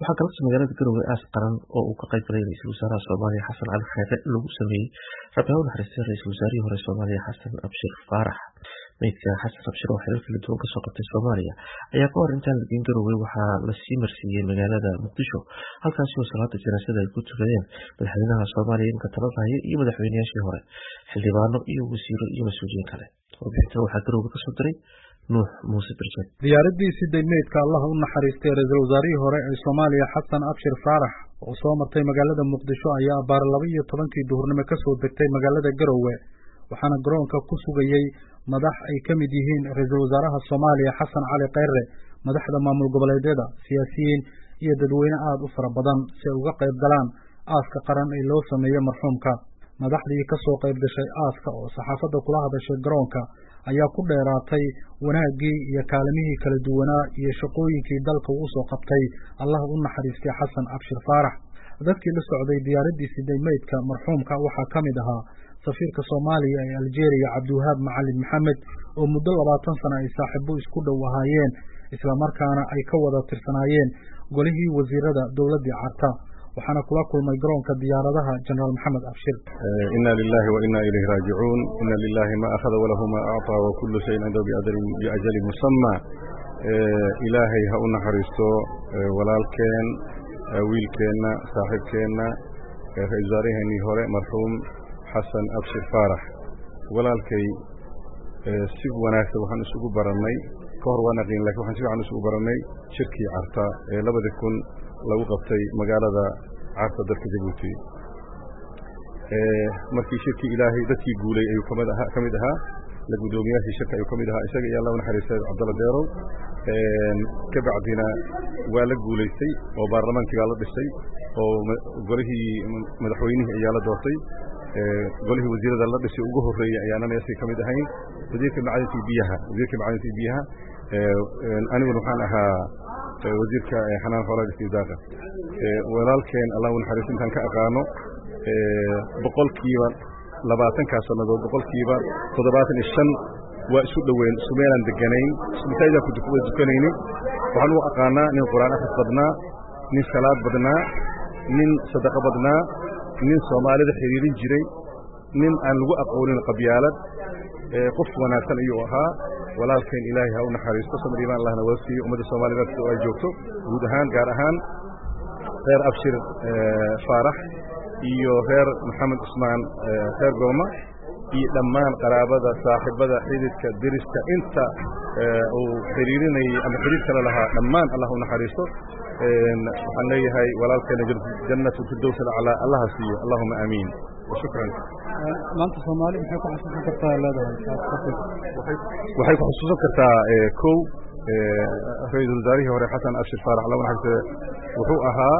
waxaa kaloo magaalada Garowe aas qaran oo uu ka qayb galay ra'iisul wasaaraha Soomaaliya Xasan Cali Khayre lagu sameeyay rabbi u naxariistay ra'iisul wasaarihii hore Soomaaliya Xasan Abshir Faarax. Meydka Xasan Abshir oo xilal kala duwan ka soo qabtay Soomaaliya ayaa ka hor intaan la geyn Garowe waxaa la sii marsiiyay magaalada Muqdisho, halkaasi oo salaada janaasada ay ku tukadeen madaxweynaha Soomaaliya inka talada haya iyo madaxweynayaashii hore, xildhibaano iyo wasiiro iyo mas'uuliyiin kale. Warbixintan waxaa Garowe ka soo diray Nuux Muuse Birjad. Diyaaradiisii daymeedka Allah u naxariistay ra'iisul wasaarihii hore ee Soomaaliya Xasan Abshir Faarax oo soo martay magaalada Muqdisho ayaa abaar 12 duhurnimo ka soo degtay magaalada Garowe, waxaana garoonka ku sugayay madax ay ka mid yihiin ra'iisul wasaaraha Soomaaliya Xasan Cali Khayre, madaxda maamul goboleedyada, siyaasiyiin iyo dadweyne aad u fara badan si ay uga qayb galaan aaska qaran ee loo sameeyay marxuumka. Madaxdii ka soo qayb gashay aaska oo saxaafadda kula hadashay garoonka ayaa ku dheeraatay wanaagii iyo kaalimihii kala duwanaa iyo shaqooyinkii dalka uu soo qabtay Allah u naxariistay Xasan Abshir Faarax. Dadkii la socday diyaaradiisii daymeedka marxuumka waxaa ka mid ahaa safiirka Soomaaliya ee Algeria Cabdiwahaab Macalin Maxamed oo muddo 20 sano ay saaxiibo isku dhow ahaayeen, isla markaana ay ka wada tirsanaayeen golihii wasiirada dowladda Carta, waxaana kula kulmay garoonka diyaaradaha General Maxamed Abshir. Inna lillahi wa inna ilayhi raaji'uun. Inna lillahi ma akhadha wa lahu ma a'ta wa kullu shay'in 'indahu bi ajalin musamma. Ilaahay ha u naxariisto walaalkeen, wiilkeenna, saaxiibkeenna, ra'iisul wasaarihii hore marxuum Xasan Abshir Faarax. Walaalkay si wanaagsan waxaan isugu baranay kahor waan aqoon, laakiin waxaan si fiican isugu baranay shirkii Carta ee 2000 lagu qabtay magaalada Carta dalka Jabuuti. Markii shirkii Ilaahay dadkii guulay ayuu kamid ahaa la gudoomiyaha shirka ayuu kamid ahaa, isaga iyo Allah naxariistay Cabdalla Deerow. Ka bacdina waa la guulaystay oo baarlamaankii la dhisay oo golihii madaxweynihii ayaa la doortay, golihii wasiirada la dhisay ugu horeeyay ayaana meesha kamid ahayn wasiirka macalinta biyaha anigu waxaan ahaa wasiirka xanaan xoolaha isdaaqa. Walaalkeen Allah u naxariisto intaan ka aqaano boqolkiiba 20 sanadood boqolkiiba 75 waa isu dhaweyn Soomaaliland deganayn isbitaalada ku dukanayni. waxaan u aqaanaa nin quraan akhris badnaa, nin salaad badnaa, nin sadaqa badnaa, nin Soomaalida xiriirin jiray, nin aan lagu aqoonin qabyaalad, qof wanaagsan ayuu ahaa. walaalkeen Ilaahay ha u naxariisto samriiban Allahna wasiyo ummadda Soomaaliyeed oo ay joogto guud ahaan gaar ahaan reer Abshir Faarax iyo reer Maxamed Usmaan reer Gooma iyo dhammaan qaraabada, saaxiibada, xididka, diriska inta oo xiriirinay ama xiriir kala lahaa dhammaan Allah u naxariisto. waxaan leeyahay walaalkeena jannatul firdaws ala Allah siiyo, Allahumma amiin wa shukran. maanta Soomaali maxay ku xasuusan kartaa leedahay? waxay ku xasuusan kartaa kow ra'iisul wasaarihii hore Xasan Abshir Faarax Allah wuxuu ahaa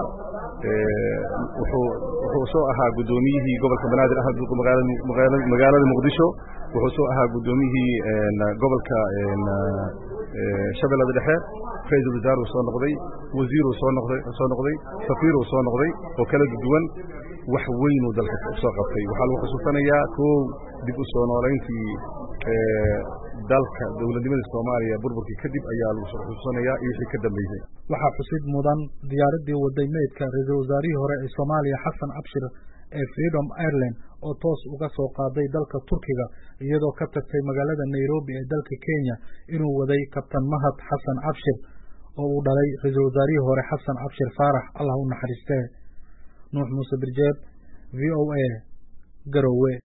wuxuu soo ahaa gudoomiyihii gobolka Banaadir magaalada Muqdisho, wuxuu soo ahaa gudoomiyihii gobolka Shabeellada Dhexe, ra'iisul wasaare soo noqday, wasiir soo noqday, safiir soo noqday oo kala duwan. wax weyn oo dalka soo qabtay. waxaa lagu xasuusanayaa koow dib u soo noolayntii dalka dawladnimada Soomaaliya burburkii kadib ayaa lagu soo xasuusanayaa iyo wixii ka dambeeyay. waxaa xusid mudan diyaaradii wadaymeedka ra'iisul wasaarihii hore ee Soomaaliya Xasan Abshir ee Freedom Airline oo toos uga soo qaaday dalka Turkiga iyadoo ka tagtay magaalada Nairobi ee dalka Kenya inuu waday Kabtan Mahad Xasan Abshir oo uu dhalay ra'iisul wasaarihii hore Xasan Abshir Faarax Allah u naxariistay. Nuux Muuse Birjad, VOA, Garowe.